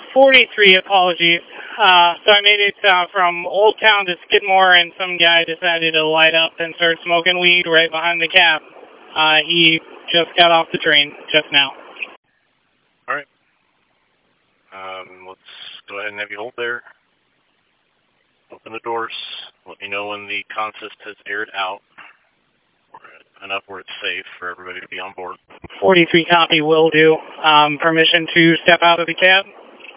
43, apologies. So I made it from Old Town to Skidmore, and some guy decided to light up and start smoking weed right behind the cab. He just got off the train just now. All right. Let's go ahead and have you hold there. Open the doors. Let me know when the consist has aired out. Enough where it's safe for everybody to be on board. 43 copy, will do. Permission to step out of the cab?